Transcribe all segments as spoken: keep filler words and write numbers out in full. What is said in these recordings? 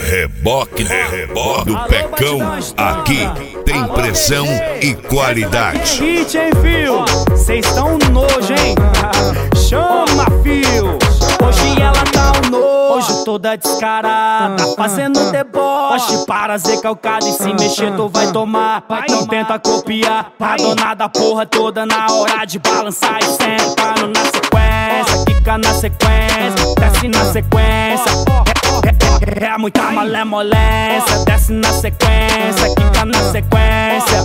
Reboque, reboque do Pecão. Aqui tem pressão e qualidade. Hit, hein, fio? Cês tão nojo, hein? Chama, fio. Hoje ela tá um nojo, toda descarada, fazendo deboche. Para ser calcado e se mexer tu vai tomar. Não tenta copiar, a dona da porra toda na hora de balançar e sentando na sequência. Quica na sequência, desce na sequência. É, é, é muita malemolência, desce na sequência, quica na sequência.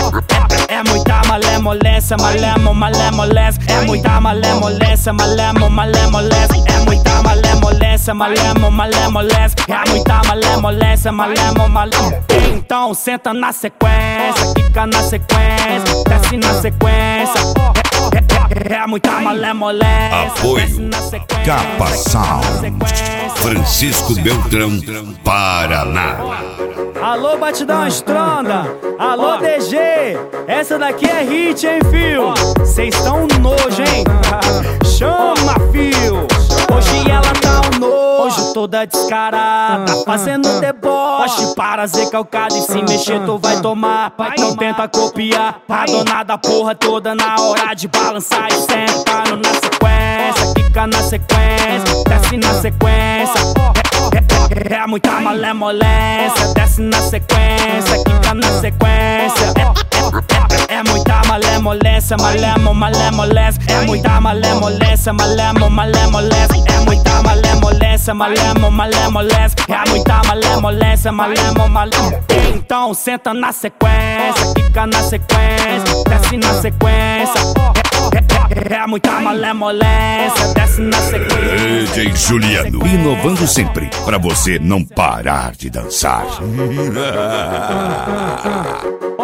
É, é, é muita malemolência, malemo, malemolência. É muita malemolência, malemo, malemolência. É muita malemolência, malemo, malemolência. É muita malemolência, malemo, malemolência. Então senta na sequência, quica na sequência, desce na sequência. É, é, é muita malemolência. Apoio Capa Sound, Francisco Beltrão, Paraná. Alô, batidão estronda. Alô, D G. Essa daqui é hit, hein, fio? Cês tão nojo, hein? Chama, fio. Hoje ela tá um nojo, toda descarada, fazendo deboche. Para ser calcado e se mexer tu vai tomar. Não tenta copiar, a dona da porra toda na hora de balançar e sentando na sequência. Quica na sequência, desce na sequência. É, é, é muita malemolência, desce na sequência, quica na sequência. É, é, é, é muita malemolência, malemo, malemolência. É muita malemolência, malemo, malemolência. É muita malemolência, malemo, malemolência. É muita malemolência, malemo, malemolência. Então senta na sequência, quica na sequência, desce na sequência. É, é, é muita malemolência, desce na sequência. D J Juliano, inovando sempre, pra você não parar de dançar.